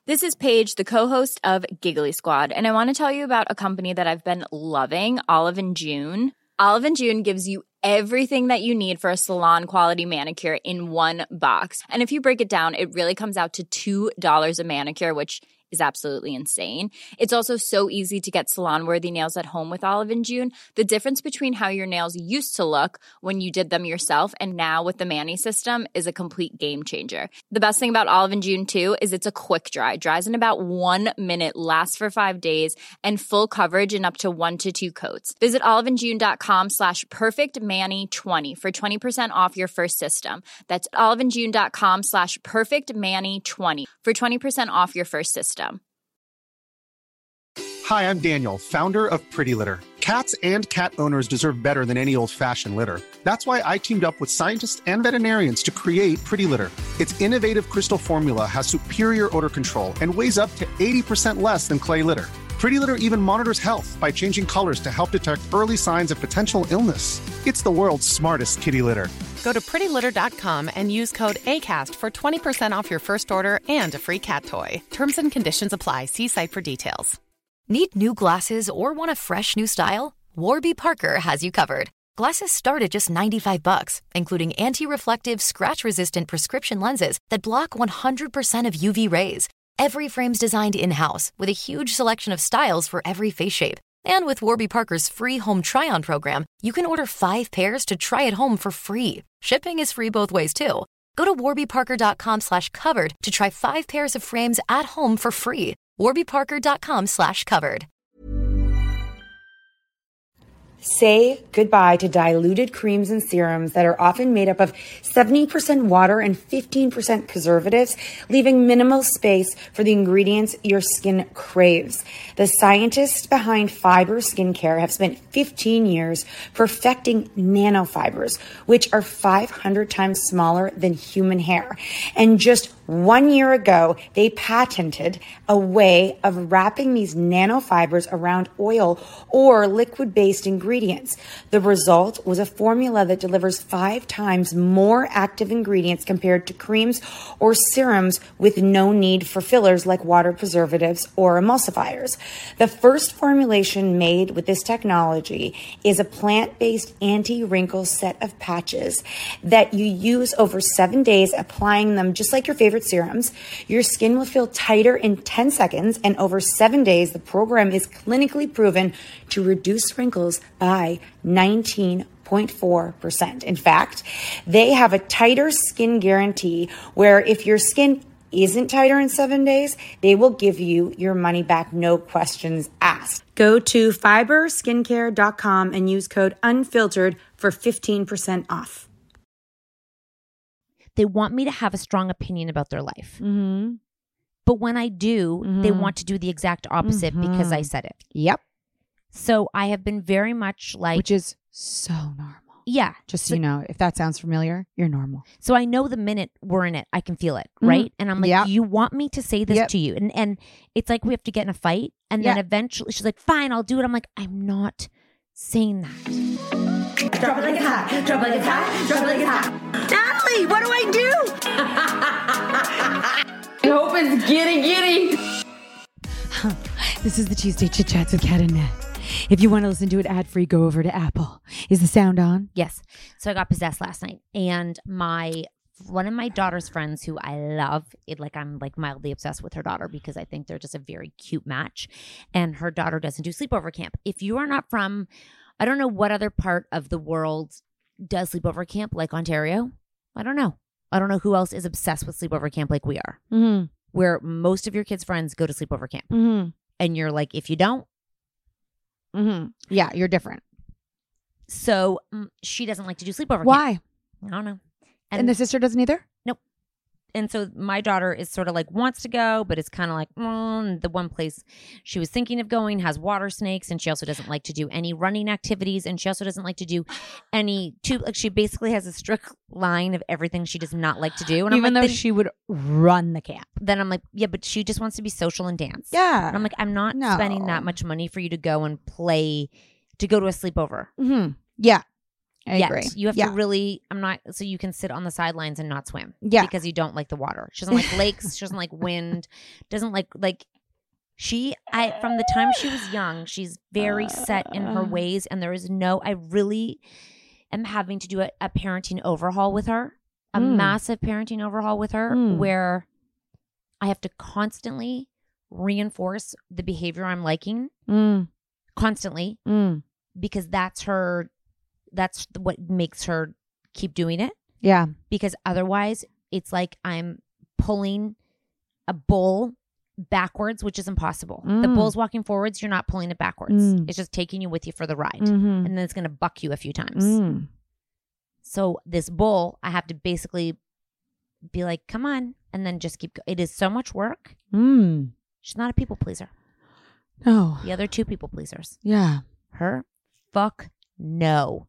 This is Paige, the co-host of Giggly Squad, and I want to tell you about a company that I've been loving, Olive & June. Olive & June gives you everything that you need for a salon-quality manicure in one box. And if you break it down, it really comes out to $2 a manicure, which is absolutely insane. It's also so easy to get salon-worthy nails at home with Olive & June. The difference between how your nails used to look when you did them yourself and now with the Mani system is a complete game changer. The best thing about Olive & June, too, is it's a quick dry. Dries in about 1 minute, lasts for 5 days, and full coverage in up to 1 to 2 coats. Visit oliveandjune.com/perfectmani20 for 20% off your first system. That's oliveandjune.com/perfectmani20 for 20% off your first system. Hi, I'm Daniel, founder of Pretty Litter. Cats and cat owners deserve better than any old-fashioned litter. That's why I teamed up with scientists and veterinarians to create Pretty Litter. Its innovative crystal formula has superior odor control and weighs up to 80% less than clay litter. Pretty Litter even monitors health by changing colors to help detect early signs of potential illness. It's the world's smartest kitty litter. Go to prettylitter.com and use code ACAST for 20% off your first order and a free cat toy. Terms and conditions apply. See site for details. Need new glasses or want a fresh new style? Warby Parker has you covered. Glasses start at just $95, including anti-reflective, scratch-resistant prescription lenses that block 100% of UV rays. Every frame's designed in-house with a huge selection of styles for every face shape. And with Warby Parker's free home try-on program, you can order 5 pairs to try at home for free. Shipping is free both ways, too. Go to warbyparker.com/covered to try 5 pairs of frames at home for free. warbyparker.com/covered. Say goodbye to diluted creams and serums that are often made up of 70% water and 15% preservatives, leaving minimal space for the ingredients your skin craves. The scientists behind Fiber Skincare have spent 15 years perfecting nanofibers, which are 500 times smaller than human hair. And just 1 year ago, they patented a way of wrapping these nanofibers around oil or liquid-based ingredients. The result was a formula that delivers 5 times more active ingredients compared to creams or serums with no need for fillers like water preservatives or emulsifiers. The first formulation made with this technology is a plant-based anti-wrinkle set of patches that you use over 7 days, applying them just like your favorite serums. Your skin will feel tighter in 10 seconds, and over 7 days, the program is clinically proven to reduce wrinkles by 19.4%. In fact, they have a tighter skin guarantee where if your skin isn't tighter in 7 days, they will give you your money back, no questions asked. Go to fiberskincare.com and use code UNFILTERED for 15% off. They want me to have a strong opinion about their life. Mm-hmm. But when I do, they want to do the exact opposite because I said it. Yep. So I have been very much like... Which is so normal. Yeah. Just so you know, if that sounds familiar, you're normal. So I know the minute we're in it, I can feel it, right? And I'm like, you want me to say this to you? And it's like we have to get in a fight. And then eventually she's like, fine, I'll do it. I'm like, I'm not saying that. Drop it like it's hot. Drop it like it's hot. Drop it like it's hot. Natalie, what do I do? I hope it's giddy. This is the Tuesday Chit Chats with Kat and Nat. If you want to listen to it ad-free, go over to Apple. Is the sound on? Yes. So I got possessed last night. And one of my daughter's friends who I love, I'm like mildly obsessed with her daughter because I think they're just a very cute match. And her daughter doesn't do sleepover camp. If you are not from, I don't know what other part of the world does sleepover camp like Ontario. I don't know. I don't know who else is obsessed with sleepover camp like we are. Mm-hmm. Where most of your kids' friends go to sleepover camp. Mm-hmm. And you're like, if you don't. Mm-hmm. Yeah, you're different. So she doesn't like to do sleepover camp. Why? I don't know. And the sister doesn't either? Nope. And so my daughter is sort of like wants to go, but it's kind of like the one place she was thinking of going has water snakes, and she also doesn't like to do any running activities, and she also doesn't like to do she basically has a strict line of everything she does not like to do. And even though she would run the camp. Then I'm like, yeah, but she just wants to be social and dance. Yeah. And I'm like, I'm not spending that much money for you to go and play, to go to a sleepover. Mm-hmm. Yeah. I agree. You have Yeah. to really, so you can sit on the sidelines and not swim. Yeah. Because you don't like the water. She doesn't like lakes. She doesn't like wind. Doesn't like from the time she was young, she's very set in her ways. And I really am having to do a parenting overhaul with her, a massive parenting overhaul with her, where I have to constantly reinforce the behavior I'm liking constantly because that's what makes her keep doing it. Yeah. Because otherwise it's like I'm pulling a bull backwards, which is impossible. The bull's walking forwards, you're not pulling it backwards. It's just taking you with you for the ride. And then it's going to buck you a few times. So this bull, I have to basically be like, come on, and then just keep it is so much work. She's not a people pleaser. No. The other two people pleasers. Yeah. Her? Fuck no.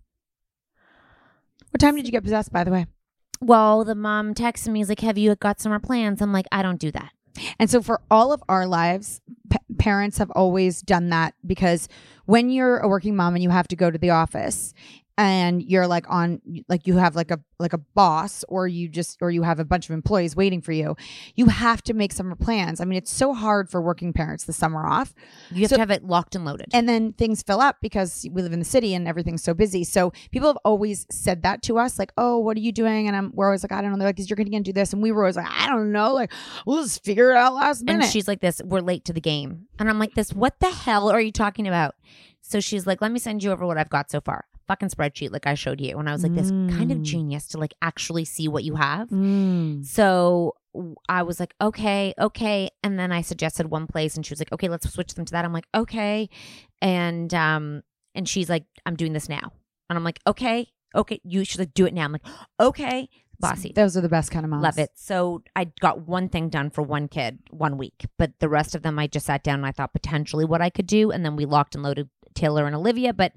What time did you get possessed, by the way? Well, the mom texted me, he's like, have you got summer plans? I'm like, I don't do that. And so for all of our lives, parents have always done that, because when you're a working mom and you have to go to the office and you're like you have like a boss, or you have a bunch of employees waiting for you, you have to make summer plans. I mean, it's so hard for working parents the summer off. You have to have it locked and loaded. And then things fill up because we live in the city and everything's so busy. So people have always said that to us, like, oh, what are you doing? And we're always like, I don't know. They're like, you're going to do this. And we were always like, I don't know. Like, we'll just figure it out last minute. And she's like this, we're late to the game. And I'm like this, what the hell are you talking about? So she's like, let me send you over what I've got so far. Fucking spreadsheet like I showed you. And I was like this kind of genius to like actually see what you have. So I was like, okay. And then I suggested one place and she was like, okay, let's switch them to that. I'm like, okay. And she's like, I'm doing this now. And I'm like, okay, you should like do it now. I'm like, okay, bossy. Those are the best kind of moms. Love it. So I got one thing done for one kid 1 week, but the rest of them I just sat down and I thought potentially what I could do. And then we locked and loaded Taylor and Olivia. But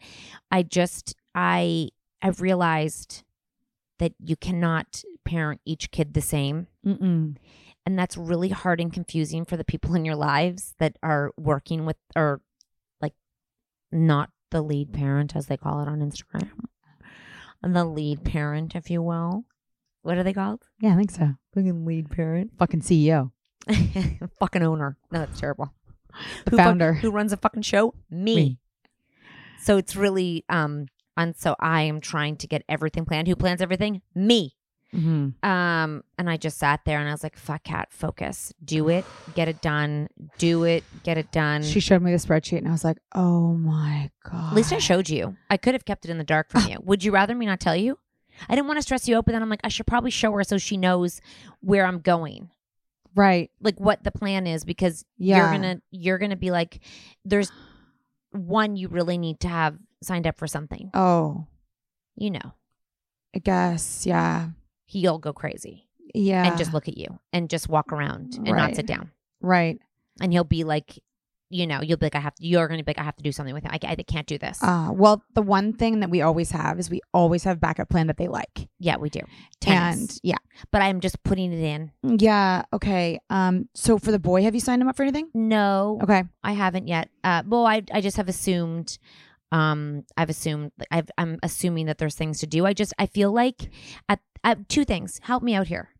I've realized that you cannot parent each kid the same. And that's really hard and confusing for the people in your lives that are working with, or like not the lead parent, as they call it on Instagram. The lead parent, if you will. What are they called? Yeah, I think so. Fucking lead parent. Fucking CEO. Fucking owner. No, that's terrible. The founder. Who runs a fucking show? Me. So it's really, and so I am trying to get everything planned. Who plans everything? Me. And I just sat there and I was like, fuck, Kat, focus. Do it. Get it done. Do it. Get it done. She showed me the spreadsheet and I was like, oh my God. At least I showed you. I could have kept it in the dark from you. Would you rather me not tell you? I didn't want to stress you out, but then I'm like, I should probably show her so she knows where I'm going. Right. Like what the plan is, because you're gonna be like, there's one you really need to have signed up for something. Oh. You know. I guess, yeah. He'll go crazy. Yeah. And just look at you and just walk around and not sit down. Right. And he'll be like, you know, you'll be like, you're going to be like, I have to do something with him. I can't do this. Well, the one thing that we always have is we always have backup plan that they like. Yeah, we do. Tennis. And yeah. But I'm just putting it in. Yeah. Okay. So for the boy, have you signed him up for anything? No. Okay. I haven't yet. Well, I just have assumed, I'm assuming that there's things to do. I feel like two things. Help me out here.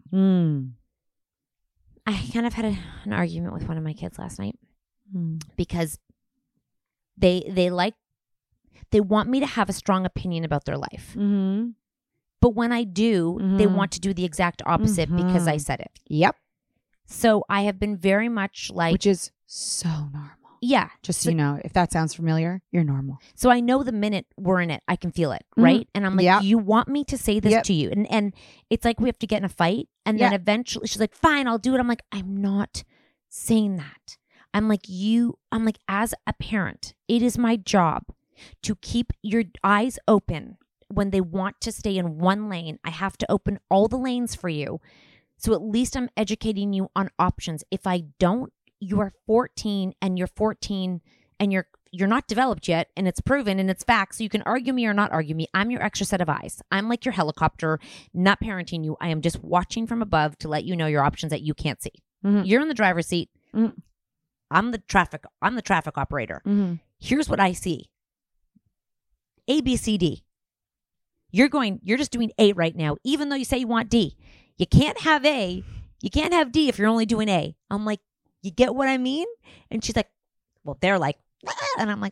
I kind of had an argument with one of my kids last night. Because they want me to have a strong opinion about their life. But when I do, they want to do the exact opposite because I said it. Yep. So I have been very much like... Which is so normal. Yeah. Just so you know, if that sounds familiar, you're normal. So I know the minute we're in it, I can feel it, right? And I'm like, you want me to say this to you? And it's like we have to get in a fight. And then eventually she's like, fine, I'll do it. I'm like, I'm not saying that. I'm like, as a parent, it is my job to keep your eyes open when they want to stay in one lane. I have to open all the lanes for you. So at least I'm educating you on options. If I don't, you are 14 and you're not developed yet, and it's proven and it's facts. So you can argue me or not argue me. I'm your extra set of eyes. I'm like your helicopter, not parenting you. I am just watching from above to let you know your options that you can't see. You're in the driver's seat. I'm the traffic operator. Here's what I see. A, B, C, D. You're just doing A right now, even though you say you want D. You can't have A. You can't have D if you're only doing A. I'm like, you get what I mean? And she's like, well, they're like, ah. And I'm like,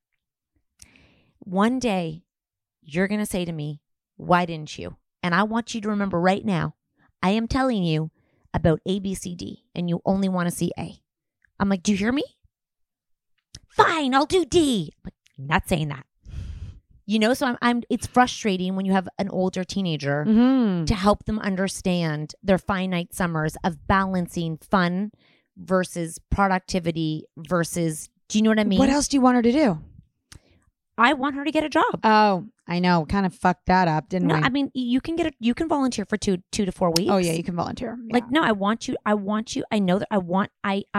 one day you're going to say to me, why didn't you? And I want you to remember right now, I am telling you about A, B, C, D, and you only want to see A. I'm like, do you hear me? Fine, I'll do D. But I'm not saying that. So it's frustrating when you have an older teenager to help them understand their finite summers of balancing fun versus productivity versus, do you know what I mean? What else do you want her to do? I want her to get a job. Oh, I know. Kind of fucked that up, didn't we? I mean, you can volunteer for 2 to 4 weeks. Oh yeah, you can volunteer. Yeah. Like, no, I want you. I know that I want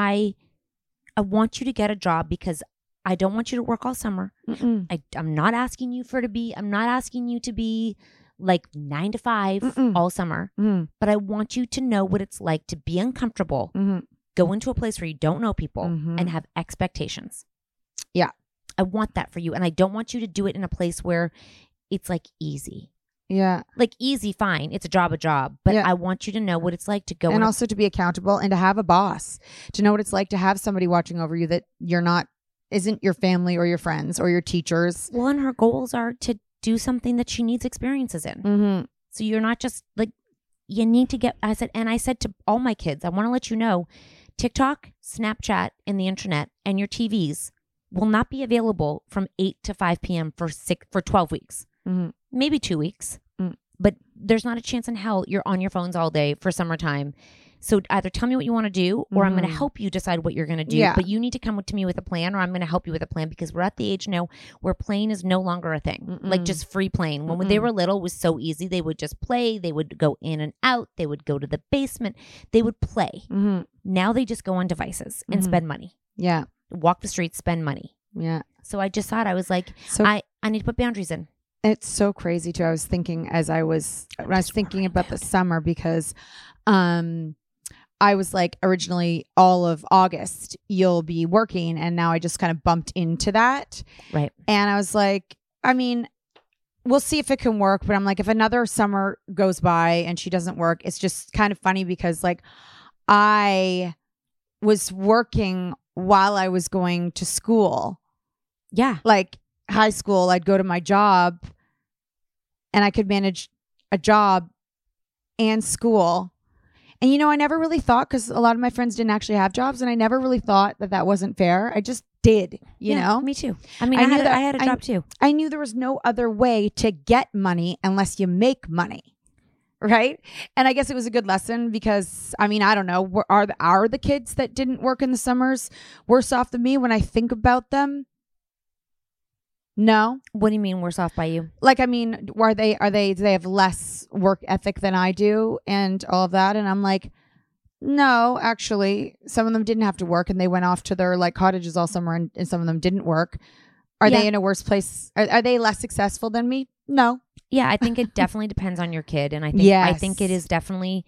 you to get a job because I don't want you to work all summer. I'm not asking you to be like 9 to 5 all summer, but I want you to know what it's like to be uncomfortable, go into a place where you don't know people and have expectations. Yeah. I want that for you. And I don't want you to do it in a place where it's like easy. Yeah. Like easy, fine. It's a job. But I want you to know what it's like to go. And also to be accountable and to have a boss, to know what it's like to have somebody watching over you that isn't your family or your friends or your teachers. Well, and her goals are to do something that she needs experiences in. So you're not just like, you need to get, I said to all my kids, I want to let you know, TikTok, Snapchat, and the internet and your TVs will not be available from 8 to 5 p.m. for 12 weeks, maybe 2 weeks. But there's not a chance in hell you're on your phones all day for summertime. So either tell me what you want to do or I'm going to help you decide what you're going to do. Yeah. But you need to come to me with a plan or I'm going to help you with a plan because we're at the age now where playing is no longer a thing. Like just free playing. When they were little, it was so easy. They would just play. They would go in and out. They would go to the basement. They would play. Now they just go on devices and spend money. Yeah. Walk the streets, spend money. Yeah. So I just thought, I was like, I need to put boundaries in. It's so crazy too. I was thinking when I was thinking about the summer because I was like, originally all of August you'll be working, and now I just kind of bumped into that. Right. And I was like, I mean, we'll see if it can work, but I'm like, if another summer goes by and she doesn't work, it's just kind of funny because like I was working while I was going to school. Yeah. Like high school, I'd go to my job and I could manage a job and school. And, I never really thought, because a lot of my friends didn't actually have jobs, and I never really thought that wasn't fair. I just did, you know? Me too. I mean, I had a job too. I knew there was no other way to get money unless you make money. Right. And I guess it was a good lesson because, I mean, I don't know, are the kids that didn't work in the summers worse off than me when I think about them? No. What do you mean worse off by you? Like, I mean, do they have less work ethic than I do and all of that? And I'm like, no, actually, some of them didn't have to work and they went off to their like cottages all summer and some of them didn't work. Are they in a worse place? Are they less successful than me? No. Yeah, I think it definitely depends on your kid. And I think it is definitely,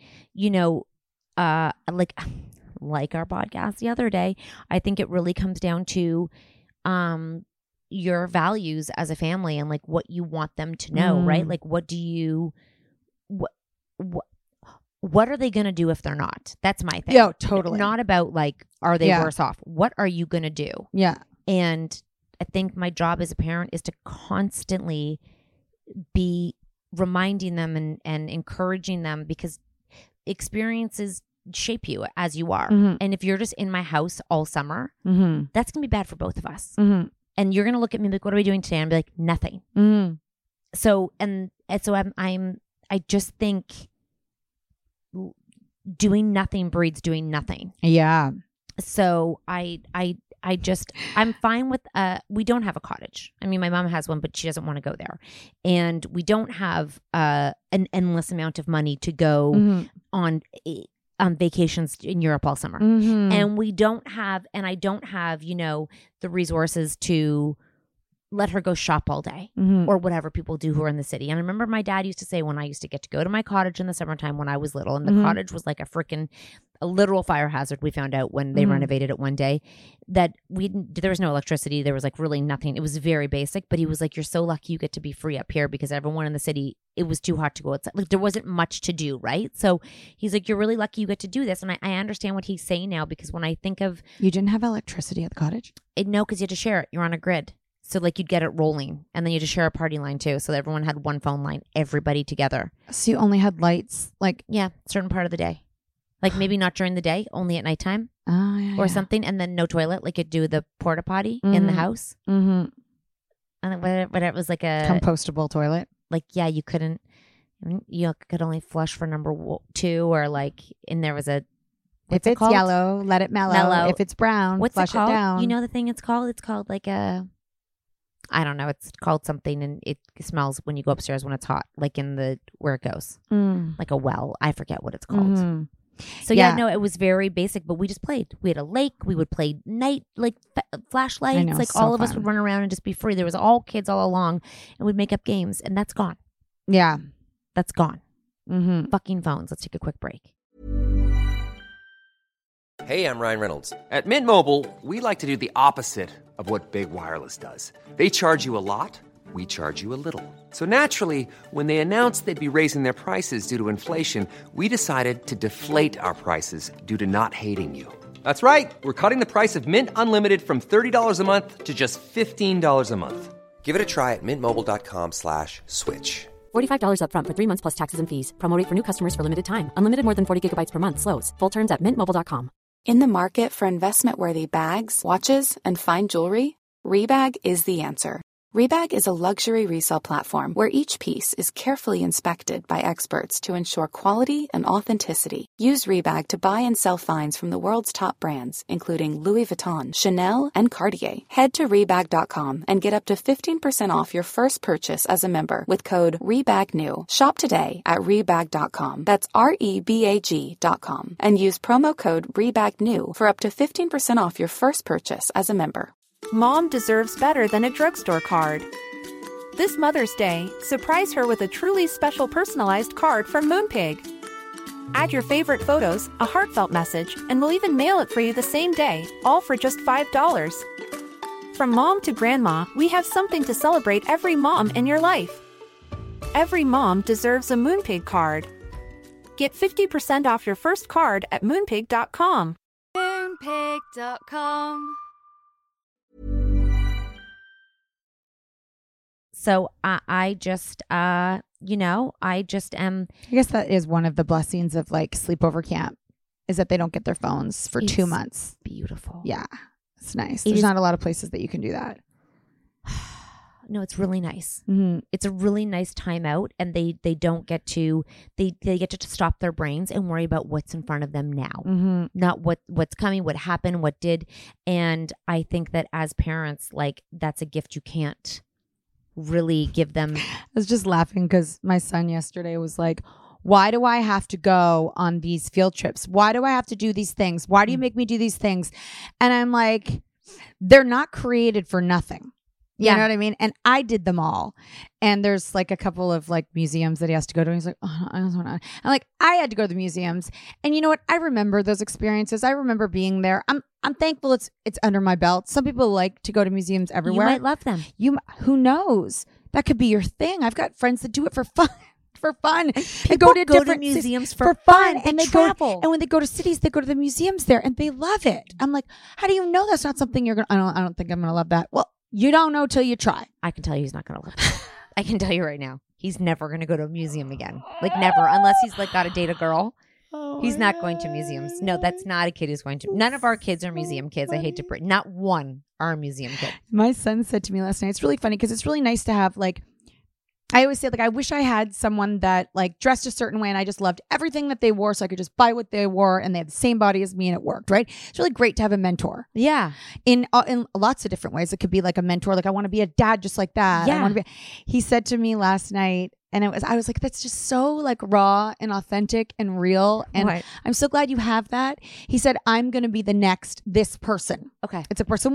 like our podcast the other day, I think it really comes down to your values as a family and like what you want them to know, right? Like what are they going to do if they're not? That's my thing. Yeah, totally. Not about like, are they worse off? What are you going to do? Yeah. And I think my job as a parent is to constantly be reminding them and encouraging them because experiences shape you as you are. And if you're just in my house all summer, that's going to be bad for both of us. And you're going to look at me like, what are we doing today? And I'll be like, nothing. So I just think doing nothing breeds doing nothing. Yeah. So I'm fine with, we don't have a cottage. I mean, my mom has one, but she doesn't want to go there. And we don't have an endless amount of money to go on vacations in Europe all summer. And I don't have, the resources to let her go shop all day Mhm. or whatever people do who are in the city. And I remember my dad used to say when I used to get to go to my cottage in the summertime when I was little, and the cottage was like a literal fire hazard. We found out when they renovated it one day that there was no electricity. There was like really nothing. It was very basic, but he was like, you're so lucky you get to be free up here because everyone in the city, it was too hot to go outside. Like there wasn't much to do, right? So he's like, you're really lucky you get to do this. And I understand what he's saying now because when I think of... You didn't have electricity at the cottage? No, because you had to share it. You're on a grid. So like you'd get it rolling and then you had to share a party line too. So everyone had one phone line, everybody together. So you only had lights like... Yeah, certain part of the day. Like maybe not during the day, only at nighttime or something. And then no toilet, like you'd do the porta potty in the house. Mm-hmm. And then whatever, it was like a... compostable toilet. Like, yeah, you couldn't... You could only flush for number 2 or like... And there was a... If it's yellow, let it mellow. If it's brown, flush it down. You know the thing it's called? It's called like a... I don't know. It's called something, and it smells when you go upstairs when it's hot, like in the where it goes, like a well. I forget what it's called. Mm-hmm. So yeah, no, it was very basic, but we just played. We had a lake. We would play night, like flashlights. Like so all of us fun. would run around and just be free. There was all kids all along, and we'd make up games, and that's gone. Yeah, that's gone. Mm-hmm. Fucking phones. Let's take a quick break. Hey, I'm Ryan Reynolds. At Mint Mobile, we like to do the opposite of what Big Wireless does. They charge you a lot, we charge you a little. So naturally, when they announced they'd be raising their prices due to inflation, we decided to deflate our prices due to not hating you. That's right. We're cutting the price of Mint Unlimited from $30 a month to just $15 a month. Give it a try at mintmobile.com/switch. $45 up front for 3 months plus taxes and fees. Promo rate for new customers for limited time. Unlimited more than 40 gigabytes per month. Slows full terms at mintmobile.com. In the market for investment-worthy bags, watches, and fine jewelry, Rebag is the answer. Rebag is a luxury resale platform where each piece is carefully inspected by experts to ensure quality and authenticity. Use Rebag to buy and sell finds from the world's top brands, including Louis Vuitton, Chanel, and Cartier. Head to Rebag.com and get up to 15% off your first purchase as a member with code REBAGNEW. Shop today at Rebag.com. That's REBAG.com. And use promo code REBAGNEW for up to 15% off your first purchase as a member. Mom deserves better than a drugstore card. This Mother's Day, surprise her with a truly special personalized card from Moonpig. Add your favorite photos, a heartfelt message, and we'll even mail it for you the same day, all for just $5. From mom to grandma, we have something to celebrate every mom in your life. Every mom deserves a Moonpig card. Get 50% off your first card at Moonpig.com. Moonpig.com. So I just am. I guess that is one of the blessings of like sleepover camp is that they don't get their phones for 2 months. Beautiful. Yeah, it's nice. There's not a lot of places that you can do that. No, it's really nice. Mm-hmm. It's a really nice time out, and they don't get to they get to stop their brains and worry about what's in front of them now, not what's coming, what happened, what did. And I think that as parents, like that's a gift you can't really give them. I was just laughing because my son yesterday was like, why do I have to go on these field trips? Why do I have to do these things? Why do you make me do these things? And I'm like, they're not created for nothing. You know what I mean? And I did them all. And there's like a couple of like museums that he has to go to. And he's like, oh, I don't want to. I'm like, I had to go to the museums. And you know what? I remember those experiences. I remember being there. I'm thankful it's under my belt. Some people like to go to museums everywhere. You might love them. Who knows? That could be your thing. I've got friends that do it for fun. And go to different museums for fun. And they travel. And when they go to cities, they go to the museums there and they love it. I'm like, how do you know that's not something you're going to, I don't think I'm going to love that. Well, you don't know till you try. I can tell you he's not going to love it. I can tell you right now. He's never going to go to a museum again. Like never, unless he's like got to date a girl. He's not going to museums. No, that's not a kid who's going to. None of our kids are museum kids. I hate to break. Not one are a museum kid. My son said to me last night, it's really funny because it's really nice to have like, I always say like, I wish I had someone that like dressed a certain way and I just loved everything that they wore so I could just buy what they wore and they had the same body as me and it worked, right? It's really great to have a mentor. Yeah. In lots of different ways. It could be like a mentor. Like I want to be a dad just like that. Yeah. He said to me last night, and I was like, that's just so like raw and authentic and real. And right. I'm so glad you have that. He said, I'm going to be the next this person. Okay. It's a person we know.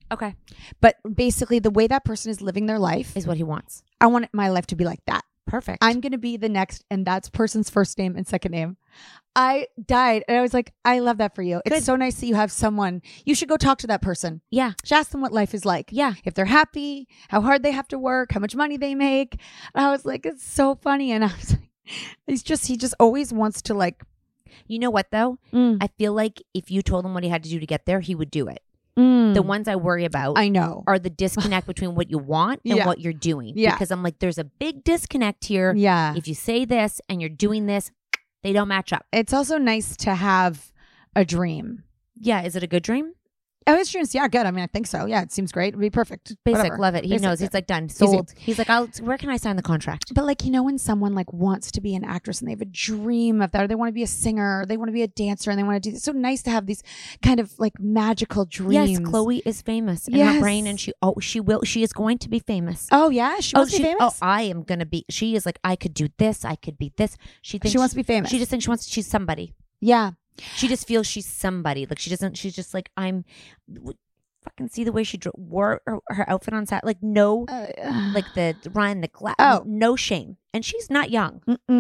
Okay. But basically, the way that person is living their life is what he wants. I want my life to be like that. Perfect. I'm going to be the next, and that's person's first name and second name. I died, and I was like, I love that for you. It's so nice that you have someone. You should go talk to that person. Yeah. Just ask them what life is like. Yeah. If they're happy, how hard they have to work, how much money they make. And I was like, it's so funny. And I was like, he just always wants to like. You know what, though? I feel like if you told him what he had to do to get there, he would do it. The ones I worry about I know are the disconnect between what you want and what you're doing. Yeah. Because I'm like, there's a big disconnect here. Yeah. If you say this and you're doing this, they don't match up. It's also nice to have a dream. Yeah. Is it a good dream? Oh, his dreams. Yeah, good. I mean, I think so. Yeah, it seems great. It'd be perfect. Basic. Whatever. Love it. He Basic, knows. He's like, done. Sold. He's like, where can I sign the contract? But like, when someone like wants to be an actress and they have a dream of that, or they want to be a singer, or they want to be a dancer, and they want to do this. It's so nice to have these kind of like magical dreams. Yes, Chloe is famous in her brain, and she is going to be famous. Oh yeah, she wants to be famous. Oh, I am gonna be. She is like, I could do this. I could be this. She thinks she wants to be famous. She just thinks she's somebody. Yeah, she just feels she's somebody. Like she doesn't. She's just like, I'm. Fucking see the way she wore her outfit on set. Like like the Ryan the glass. Oh, no shame, and she's not young.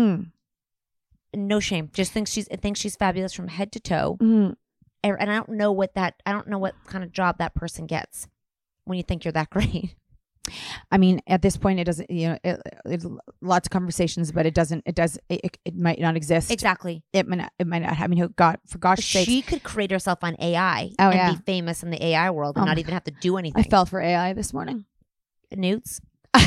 No shame. Just thinks she's fabulous from head to toe. And I don't know what kind of job that person gets when you think you're that great. I mean, at this point, it doesn't. It's lots of conversations, but it might not exist. Exactly. It might not. I mean, for gosh sakes, she could create herself on AI and be famous in the AI world and not even have to do anything. I fell for AI this morning. Newts.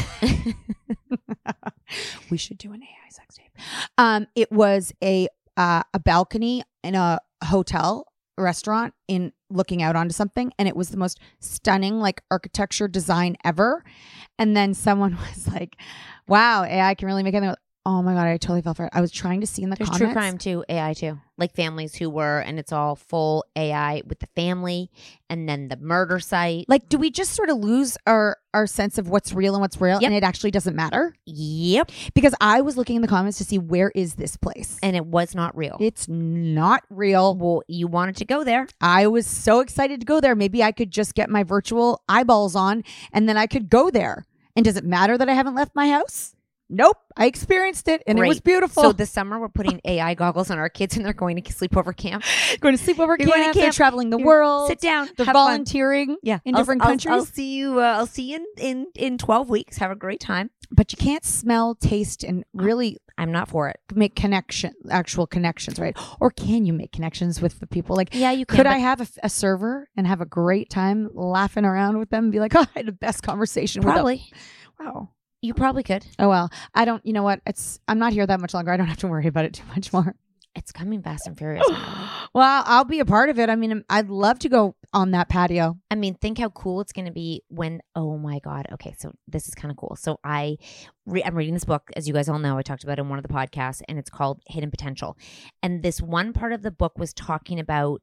We should do an AI sex tape. It was a balcony in a hotel restaurant in looking out onto something, and it was the most stunning like architecture design ever. And then someone was like, wow, AI can really make it. Oh my God, I totally fell for it. I was trying to see in the comments. There's true crime too, AI too. Like families who were, and it's all full AI with the family and then the murder site. Like, do we just sort of lose our sense of what's real and what's real, and it actually doesn't matter? Yep. Because I was looking in the comments to see where is this place. And it was not real. It's not real. Well, you wanted to go there. I was so excited to go there. Maybe I could just get my virtual eyeballs on and then I could go there. And does it matter that I haven't left my house? Nope. I experienced it and it was beautiful. So this summer we're putting AI goggles on our kids and they're going to sleepover camp. Going to sleepover camp. They're traveling the world. Sit down. They're volunteering in different countries. I'll see you. I'll see you in 12 weeks. Have a great time. But you can't smell, taste, and really. I'm not for it. Make actual connections, right? Or can you make connections with the people? Like, yeah, you can. Could I have a server and have a great time laughing around with them and be like, oh, I had the best conversation Probably. with them? Wow. You probably could. Oh, well, I don't, you know what? I'm not here that much longer. I don't have to worry about it too much more. It's coming Fast and Furious. Well, I'll be a part of it. I mean, I'd love to go on that patio. I mean, think how cool it's going to be when, oh my God. Okay, so this is kind of cool. So I'm reading this book, as you guys all know, I talked about it in one of the podcasts, and it's called Hidden Potential. And this one part of the book was talking about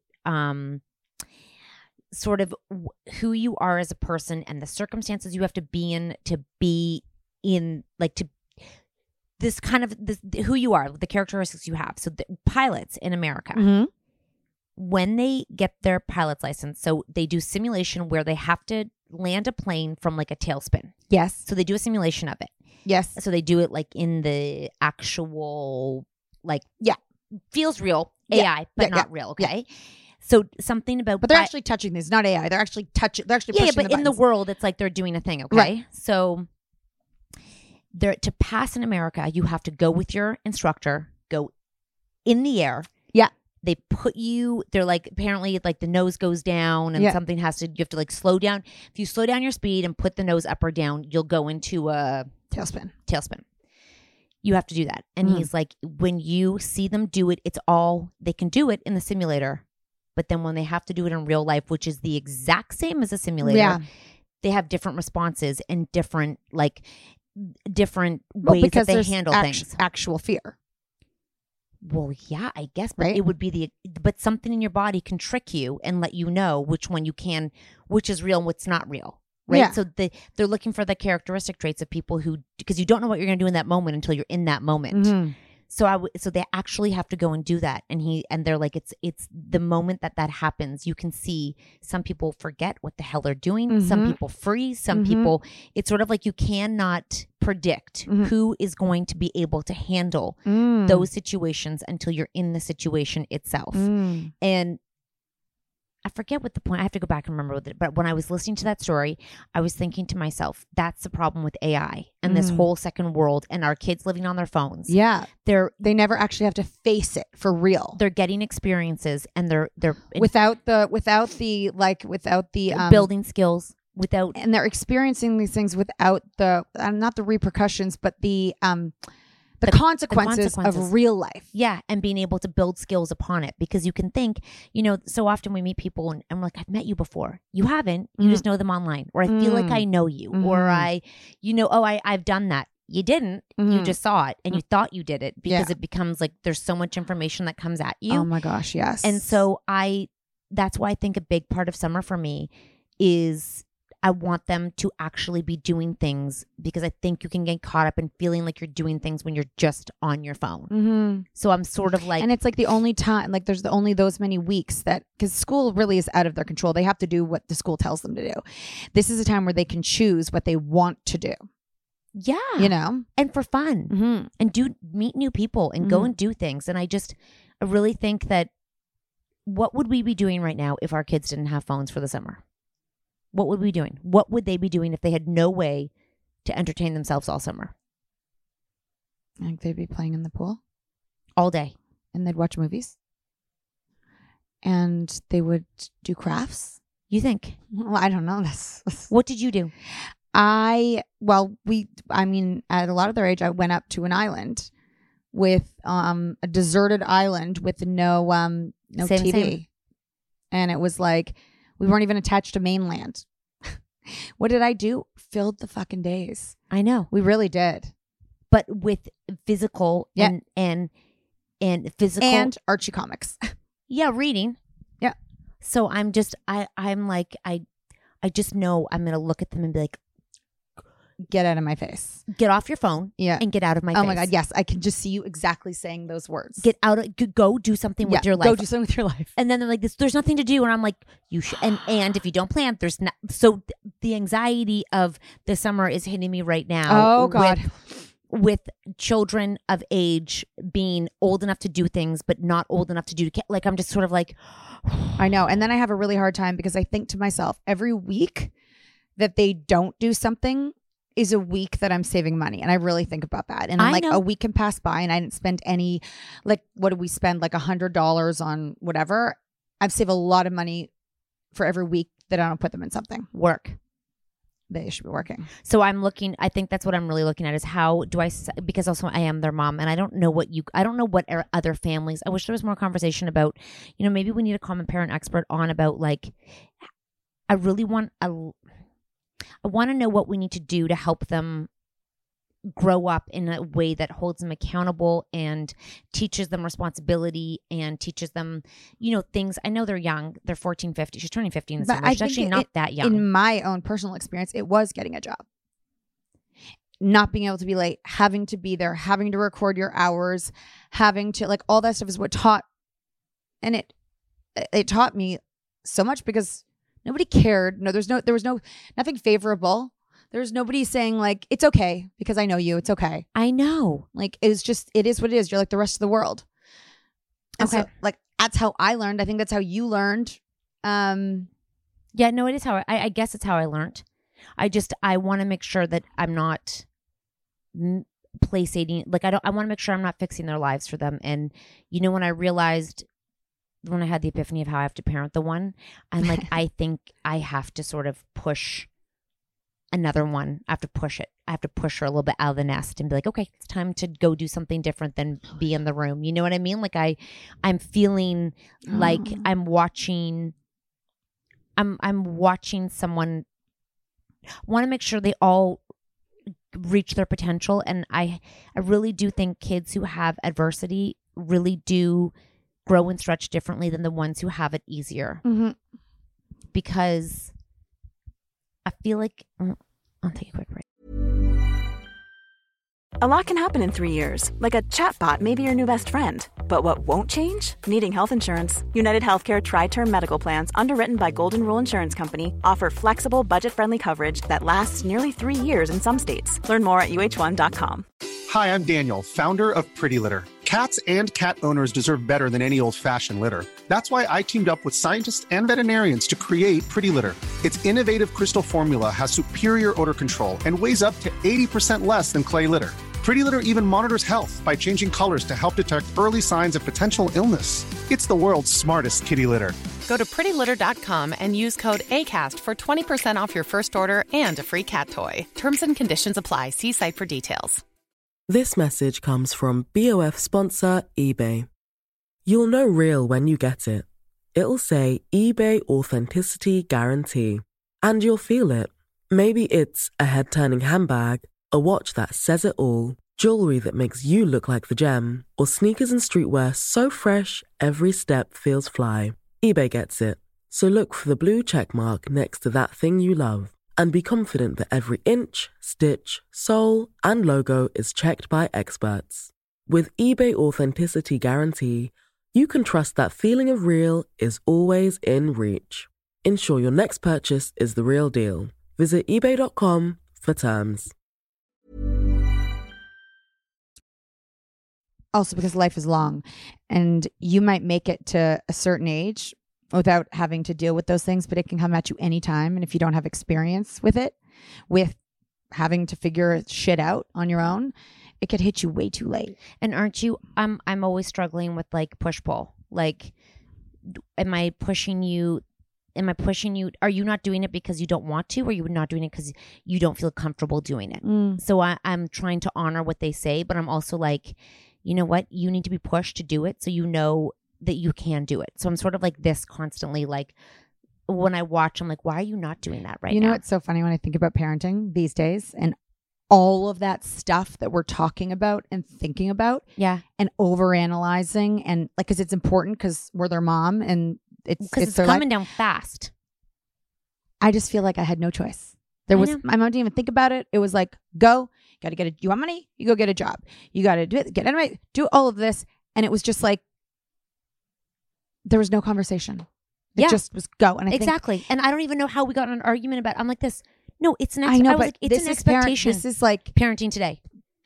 sort of who you are as a person and the circumstances you have to be in, like to this kind of who you are, the characteristics you have. So the pilots in America, when they get their pilot's license, so they do simulation where they have to land a plane from like a tailspin. Yes. So they do a simulation of it. Yes. So they do it like in the actual, like, feels real, AI, but not real. Okay. Yeah. So something about, but they're actually touching this, not AI. They're actually touching. They're actually pushing but in the world, it's like they're doing a thing. Okay. Right. So to pass in America, you have to go with your instructor, go in the air. Yeah. They put you, they're like, apparently like the nose goes down and you have to like slow down. If you slow down your speed and put the nose up or down, you'll go into a tailspin. You have to do that. And he's like, when you see them do it, they can do it in the simulator. But then when they have to do it in real life, which is the exact same as a simulator, they have different responses and different ways that they handle things. Actual fear. Well, yeah, I guess, but it would be but something in your body can trick you and let you know which one you can, which is real and what's not real. Right. Yeah. So they're looking for the characteristic traits of people because you don't know what you're going to do in that moment until you're in that moment. So they actually have to go and do that. And they're like, it's the moment that happens, you can see some people forget what the hell they're doing. Some people freeze, some people, it's sort of like you cannot predict who is going to be able to handle those situations until you're in the situation itself. And I forget what the point, I have to go back and remember with it. But when I was listening to that story, I was thinking to myself, that's the problem with AI and this whole second world and our kids living on their phones. Yeah. They never actually have to face it for real. They're getting experiences and they're without the building skills, and they're experiencing these things without the not the repercussions, but the consequences of real life. Yeah. And being able to build skills upon it, because you can think, you know, so often we meet people and we're like, I've met you before. You haven't, you just know them online, or I feel like I know you, or I've done that. You didn't, you just saw it and you thought you did it, because it becomes like, there's so much information that comes at you. Oh my gosh. Yes. And so that's why I think a big part of summer for me is I want them to actually be doing things, because I think you can get caught up in feeling like you're doing things when you're just on your phone. So I'm sort of like, and it's like the only time, like there's only those many weeks that, because school really is out of their control. They have to do what the school tells them to do. This is a time where they can choose what they want to do. Yeah. You know? And for fun and meet new people and go and do things. And I really think that what would we be doing right now if our kids didn't have phones for the summer? What would we be doing? What would they be doing if they had no way to entertain themselves all summer? I think they'd be playing in the pool all day. And they'd watch movies. And they would do crafts. You think? Well, I don't know. What did you do? At a lot of their age, I went up to an island with a deserted island with no TV. Same. And it was like, we weren't even attached to mainland. What did I do? Filled the fucking days. I know. We really did. But with physical and physical and Archie comics. Yeah, reading. Yeah. So I'm just I'm like I just know I'm gonna look at them and be like, get out of my face. Get off your phone. Yeah. And get out of my face. Oh my God. Yes. I can just see you exactly saying those words. Get out of, go do something with your life. Go do something with your life. And then they're like, there's nothing to do. And I'm like, you should. And if you don't plan, there's not. So the anxiety of the summer is hitting me right now. Oh God. With children of age being old enough to do things, but not old enough to do, like, I'm just sort of like, I know. And then I have a really hard time because I think to myself, every week that they don't do something is a week that I'm saving money. And I really think about that. And I'm like, a week can pass by and I didn't spend any, like, what did we spend? Like $100 on whatever. I've saved a lot of money for every week that I don't put them in something. Work. They should be working. So I'm looking, I think that's what I'm really looking at is how do I, because also I am their mom and I don't know what other families, I wish there was more conversation about, maybe we need a common parent expert on about like, I want to know what we need to do to help them grow up in a way that holds them accountable and teaches them responsibility and teaches them, things. I know they're young. They're 14, 15. She's turning 15 this summer. She's actually not that young. In my own personal experience, it was getting a job. Not being able to be late, having to be there, having to record your hours, having to, like, all that stuff is what taught. And it taught me so much because nobody cared. No, there was nothing favorable. There's nobody saying like, it's okay because I know you. It's okay. I know. Like, it is what it is. You're like the rest of the world. And okay. So, like, that's how I learned. I think that's how you learned. Yeah, no, it is how I guess it's how I learned. I want to make sure that I'm not placating. Like, I want to make sure I'm not fixing their lives for them. And, when I realized, when I had the epiphany of how I have to parent the one, I'm like, I think I have to sort of push another one. I have to push it. I have to push her a little bit out of the nest and be like, okay, it's time to go do something different than be in the room. You know what I mean? Like I'm feeling like I'm watching someone. I want to make sure they all reach their potential. And I really do think kids who have adversity really do grow and stretch differently than the ones who have it easier. Mm-hmm. Because I feel like I'll take a quick break. A lot can happen in 3 years, like a chatbot may be your new best friend. But what won't change? Needing health insurance. United Healthcare Tri-Term Medical Plans, underwritten by Golden Rule Insurance Company, offer flexible, budget-friendly coverage that lasts nearly 3 years in some states. Learn more at uh1.com. Hi, I'm Daniel, founder of Pretty Litter. Cats and cat owners deserve better than any old-fashioned litter. That's why I teamed up with scientists and veterinarians to create Pretty Litter. Its innovative crystal formula has superior odor control and weighs up to 80% less than clay litter. Pretty Litter even monitors health by changing colors to help detect early signs of potential illness. It's the world's smartest kitty litter. Go to prettylitter.com and use code ACAST for 20% off your first order and a free cat toy. Terms and conditions apply. See site for details. This message comes from BOF sponsor eBay. You'll know real when you get it. It'll say eBay Authenticity Guarantee. And you'll feel it. Maybe it's a head-turning handbag, a watch that says it all, jewelry that makes you look like the gem, or sneakers and streetwear so fresh every step feels fly. eBay gets it. So look for the blue check mark next to that thing you love. And be confident that every inch, stitch, sole, and logo is checked by experts. With eBay Authenticity Guarantee, you can trust that feeling of real is always in reach. Ensure your next purchase is the real deal. Visit ebay.com for terms. Also, because life is long and you might make it to a certain age without having to deal with those things, but it can come at you anytime. And if you don't have experience with it, with having to figure shit out on your own, it could hit you way too late. And aren't you, I'm always struggling with like push-pull. Like, am I pushing you? Are you not doing it because you don't want to, or are you not doing it because you don't feel comfortable doing it? So I'm trying to honor what they say, but I'm also like, you know what? You need to be pushed to do it so you know that you can do it. So I'm sort of like this constantly, like when I watch, I'm like, why are you not doing that right now? You know what's so funny when I think about parenting these days and all of that stuff that we're talking about and thinking about, and overanalyzing, and like, because it's important because we're their mom and it's coming down fast. I just feel like I had no choice. My mom didn't even think about it. It was like, go, got to you want money? You go get a job. You got to do all of this. And it was just like, there was no conversation. It just was go. And I think, and I don't even know how we got in an argument about it. I'm like this. No, it's an I know, I was but like, it's an expectation. This is like parenting today.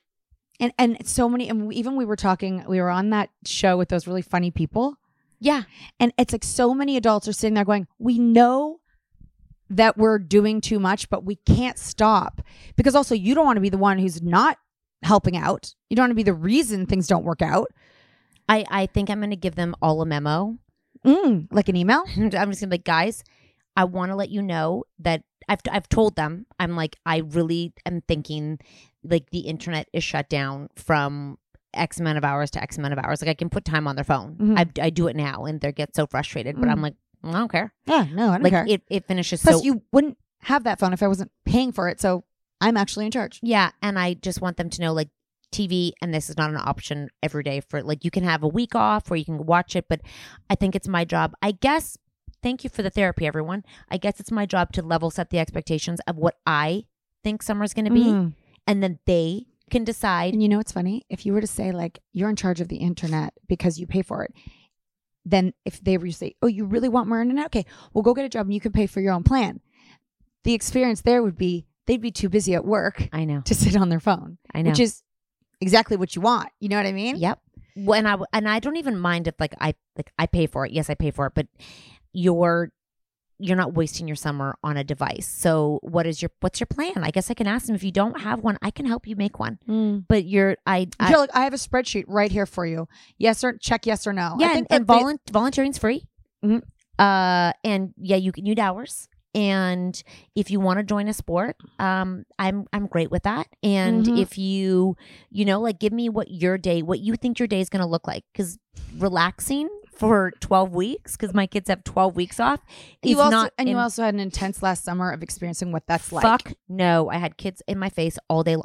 And so many, and we were on that show with those really funny people. Yeah. And it's like so many adults are sitting there going, we know that we're doing too much, but we can't stop. Because also you don't want to be the one who's not helping out. You don't want to be the reason things don't work out. I think I'm going to give them all a memo. Like an email? I'm just going to be like, guys, I want to let you know that I've told them, I'm like, I really am thinking like the internet is shut down from X amount of hours to X amount of hours. Like I can put time on their phone. Mm-hmm. I do it now and they get so frustrated, but I'm like, I don't care. Yeah, no, I don't care. It finishes. Plus you wouldn't have that phone if I wasn't paying for it. So I'm actually in charge. Yeah. And I just want them to know like TV, and this is not an option every day for like, you can have a week off where you can watch it, but I think it's my job. I guess, thank you for the therapy, everyone. I guess it's my job to level set the expectations of what I think summer's going to be. And then they can decide. And you know what's funny? If you were to say like, you're in charge of the internet because you pay for it, then if they were to say, oh, you really want more internet? Okay, well, go get a job and you can pay for your own plan. The experience there would be, they'd be too busy at work. I know. To sit on their phone. I know. Which is exactly what you want. You know what I mean? Yep. Well, and I don't even mind if I pay for it. Yes, I pay for it, but you're not wasting your summer on a device. So what's your plan? I guess I can ask them. If you don't have one, I can help you make one. But I have a spreadsheet right here for you. Yes or no. Yeah, I think and volunteering's free. And yeah, you can use hours. And if you want to join a sport, I'm great with that. And if you like, give me what you think your day is going to look like. Because relaxing for 12 weeks, because my kids have 12 weeks off. You also had an intense last summer of experiencing what that's like. Fuck no, I had kids in my face all day.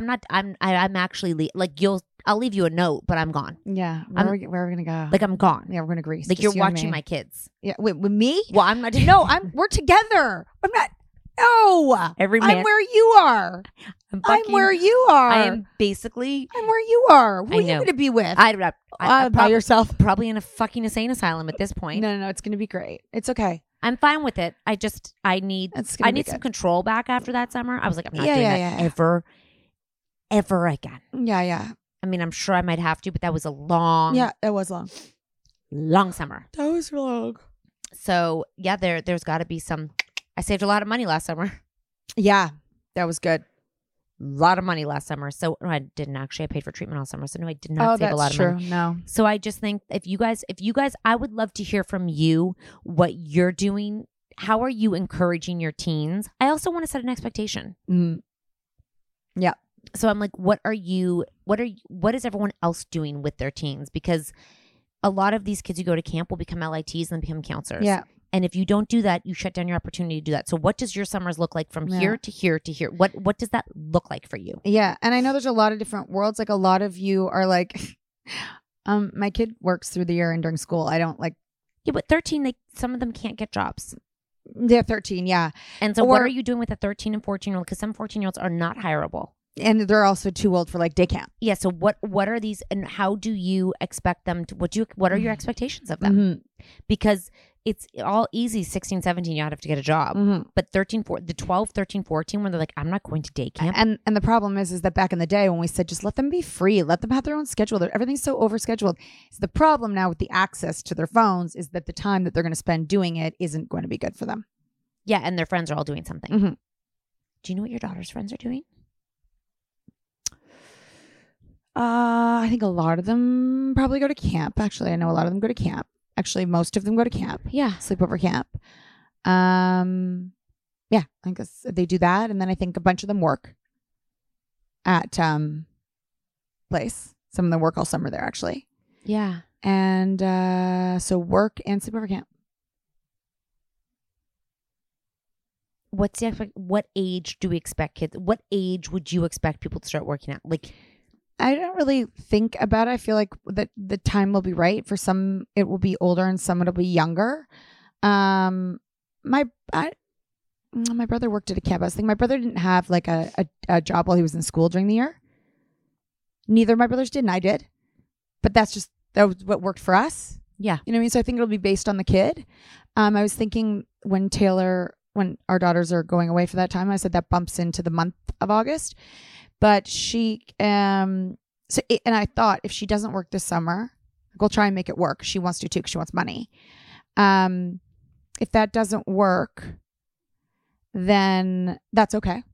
I'm actually I'll leave you a note, but I'm gone. Yeah, where are we gonna go? Like I'm gone. Yeah, we're going to Greece. Like you're watching my kids. Yeah, with me? Well, I'm not. No, we're together. I'm not. No, every man. I'm where you are. I'm where you are. I am basically. I'm where you are. Who are you know. going to be with? By yourself. Probably in a fucking insane asylum at this point. No. It's going to be great. It's okay. I'm fine with it. I need some control back after that summer. I was like, I'm not doing that ever again. Yeah. I mean, I'm sure I might have to, but that was a long. Yeah, it was long. Long summer. That was long. So yeah, there's got to be some. I saved a lot of money last summer. Yeah, that was good. A lot of money last summer. So no, I didn't actually. I paid for treatment all summer. So no, I did not save a lot of money. No. So I just think if you guys, I would love to hear from you what you're doing. How are you encouraging your teens? I also want to set an expectation. Yeah. So I'm like, what is everyone else doing with their teens? Because a lot of these kids who go to camp will become LITs and become counselors. Yeah. And if you don't do that, you shut down your opportunity to do that. So what does your summers look like from here to here to here? What does that look like for you? Yeah. And I know there's a lot of different worlds. Like a lot of you are like, my kid works through the year and during school. I don't like. Yeah, but 13, some of them can't get jobs. They're 13, yeah. And so what are you doing with a 13 and 14-year-old? Because some 14-year-olds are not hireable. And they're also too old for like day camp. Yeah. So what are these, and how do you expect them to? What are your expectations of them? Because it's all easy. 16, 17, you have to get a job. But 12, 13, 14, when they're like, I'm not going to day camp. And the problem is that back in the day when we said just let them be free, let them have their own schedule. Everything's so overscheduled. So the problem now with the access to their phones is that the time that they're going to spend doing it isn't going to be good for them. Yeah, and their friends are all doing something. Do you know what your daughter's friends are doing? I think a lot of them probably go to camp. Actually, I know a lot of them go to camp. Actually, most of them go to camp. Yeah. Sleepover camp. Yeah, I guess they do that. And then I think a bunch of them work at place. Some of them work all summer there, actually. Yeah. And so work and sleepover camp. What age do we expect kids? What age would you expect people to start working at? Like, I don't really think about it. I feel like the time will be right. For some, it will be older, and some it'll be younger. My brother worked at a camp. I was thinking my brother didn't have like a job while he was in school during the year. Neither of my brothers did, and I did. But that was what worked for us. Yeah. You know what I mean? So I think it'll be based on the kid. I was thinking when our daughters are going away for that time, I said that bumps into the month of August. But and I thought if she doesn't work this summer, we'll try and make it work. She wants to too, because she wants money. If that doesn't work, then that's okay.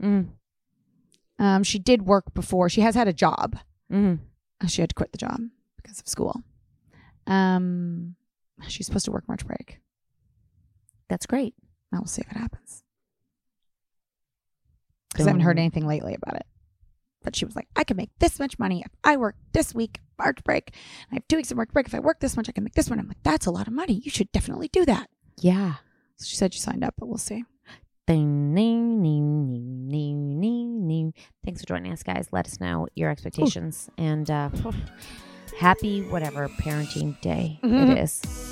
She did work before. She has had a job. She had to quit the job because of school. She's supposed to work March break. That's great. Now we'll see if it happens. Because I haven't heard anything lately about it. But she was like, I can make this much money if I work this week, March break. I have 2 weeks of March break. If I work this much, I can make this one. I'm like, that's a lot of money. You should definitely do that. Yeah. So she said she signed up, but we'll see. Thanks for joining us, guys. Let us know your expectations. And happy whatever parenting day it is.